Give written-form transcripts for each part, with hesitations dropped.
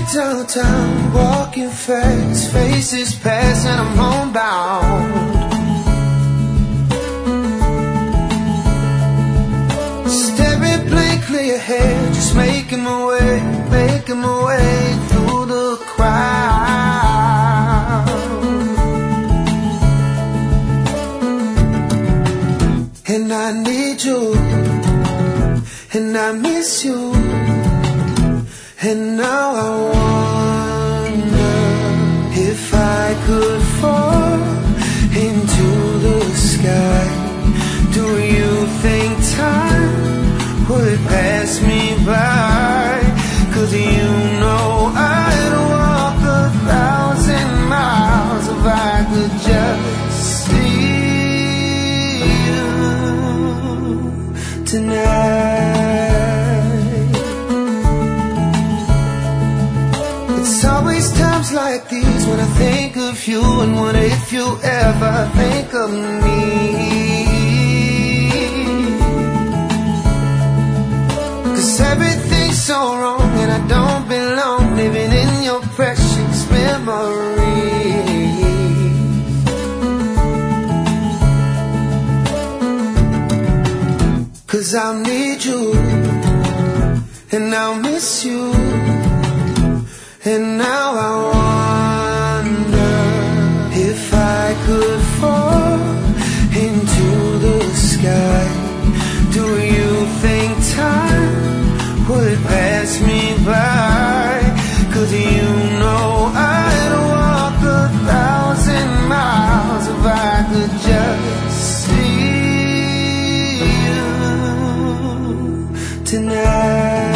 downtown, walking fast, faces pass and I'm homebound. Staring blankly ahead, just making my way through the crowd. And I need you, and I miss you. And now I wonder if I could fall into the sky. Do you think time would pass me by? 'Cause you know I'd walk 1,000 miles if I could just see you tonight. It's always times like these when I think of you, and what if you ever think of me? 'Cause everything's so wrong and I don't belong, living in your precious memories. 'Cause I'll need you, and I'll miss you. And now I wonder if I could fall into the sky. Do you think time would pass me by? 'Cause you know I'd walk 1,000 miles if I could just see you tonight.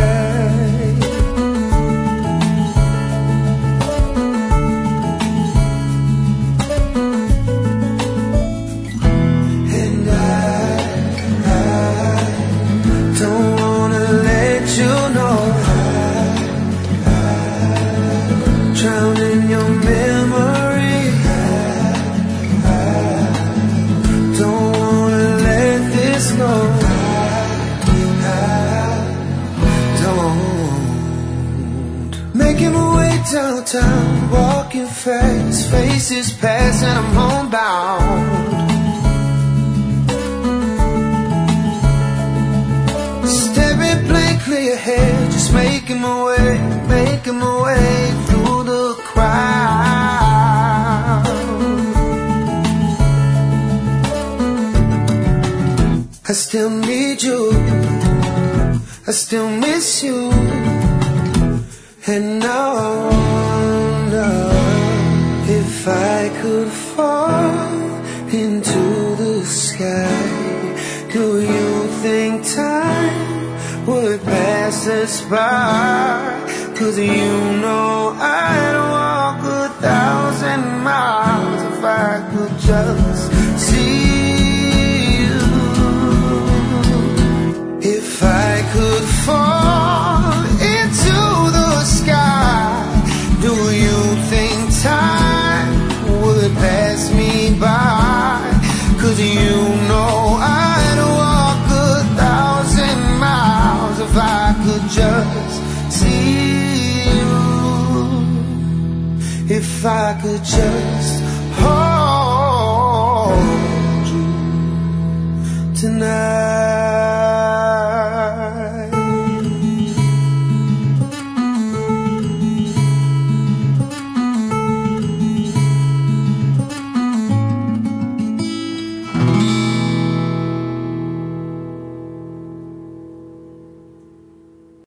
Downtown, walking fast, faces pass and I'm homebound. Staring blankly ahead, just making my way through the crowd. I still need you, I still miss you. And now I wonder if I could fall into the sky. Do you think time would pass us by? 'Cause you know I'd walk 1,000 miles if I could just see you. If I could fall into the sky, do you think time would pass me by? 'Cause you know I'd walk 1,000 miles if I could just see you. If I could just